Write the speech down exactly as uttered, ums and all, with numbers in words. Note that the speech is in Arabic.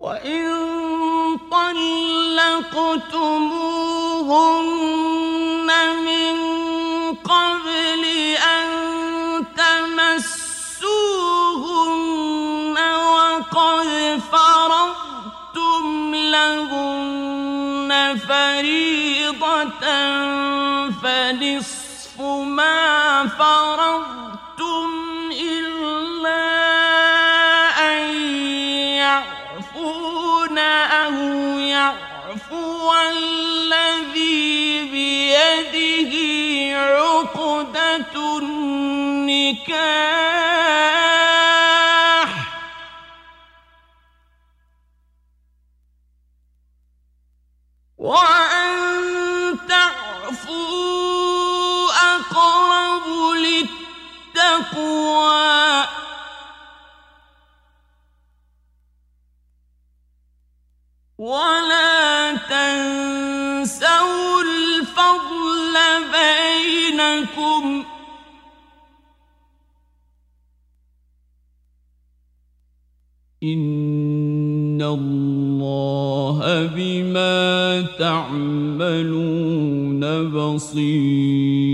وإن طلقتموهن من قبل أن تمسوهن وقد فرضتم لهن فريضة فنصف ما فرضتم إلا أن يعفون أو يعفو الذي بيده عقدة النكاح وأن تعفوا أقرب للتقوى ولا تنسوا الفضل بينكم إن الله بما تعملون بصير